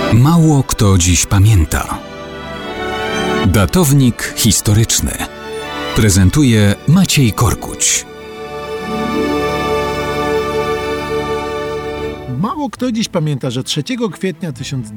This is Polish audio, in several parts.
Mało kto dziś pamięta. Datownik historyczny prezentuje Maciej Korkuć. Mało kto dziś pamięta, że 3 kwietnia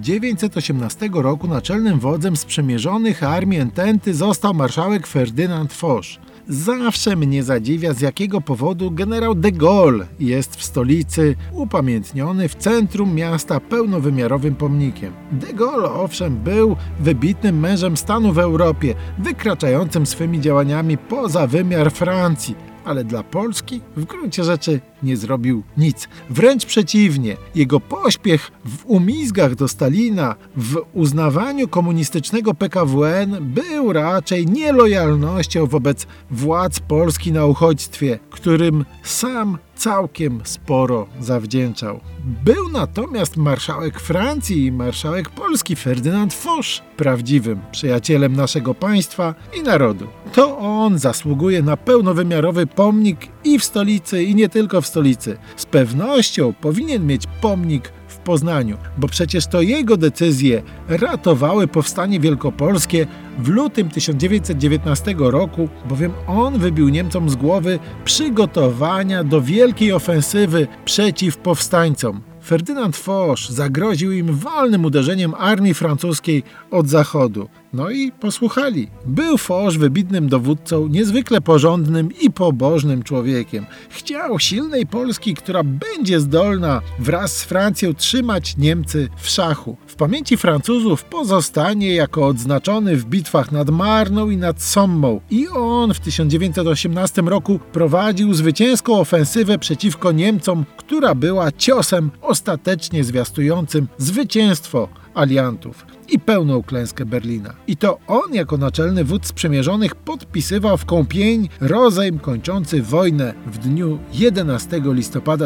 1918 roku naczelnym wodzem sprzymierzonych armii Ententy został marszałek Ferdynand Foch. Zawsze mnie zadziwia, z jakiego powodu generał de Gaulle jest w stolicy upamiętniony w centrum miasta pełnowymiarowym pomnikiem. De Gaulle owszem był wybitnym mężem stanu w Europie, wykraczającym swymi działaniami poza wymiar Francji, ale dla Polski w gruncie rzeczy nie zrobił nic. Wręcz przeciwnie, jego pośpiech w umizgach do Stalina, w uznawaniu komunistycznego PKWN był raczej nielojalnością wobec władz Polski na uchodźstwie, którym sam całkiem sporo zawdzięczał. Był natomiast marszałek Francji i marszałek Polski Ferdynand Foch prawdziwym przyjacielem naszego państwa i narodu. To on zasługuje na pełnowymiarowy pomnik i w stolicy, i nie tylko w stolicy. Z pewnością powinien mieć pomnik w Poznaniu, bo przecież to jego decyzje ratowały powstanie wielkopolskie w lutym 1919 roku, bowiem on wybił Niemcom z głowy przygotowania do wielkiej ofensywy przeciw powstańcom. Ferdynand Foch zagroził im walnym uderzeniem armii francuskiej od zachodu. No i posłuchali. Był Foch wybitnym dowódcą, niezwykle porządnym i pobożnym człowiekiem. Chciał silnej Polski, która będzie zdolna wraz z Francją trzymać Niemcy w szachu. W pamięci Francuzów pozostanie jako odznaczony w bitwach nad Marną i nad Sommą. I on w 1918 roku prowadził zwycięską ofensywę przeciwko Niemcom, która była ciosem ostatecznie zwiastującym zwycięstwo aliantów i pełną klęskę Berlina. I to on jako naczelny wódz sprzymierzonych podpisywał w Compiègne rozejm kończący wojnę w dniu 11 listopada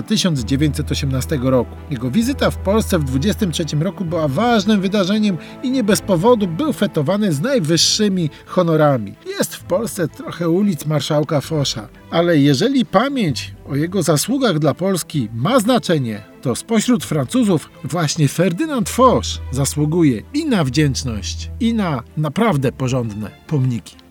1918 roku. Jego wizyta w Polsce w 1923 roku była ważnym wydarzeniem i nie bez powodu był fetowany z najwyższymi honorami. Jest w Polsce trochę ulic marszałka Focha, ale jeżeli pamięć o jego zasługach dla Polski ma znaczenie, to spośród Francuzów właśnie Ferdynand Foch zasługuje i na wdzięczność, i na naprawdę porządne pomniki.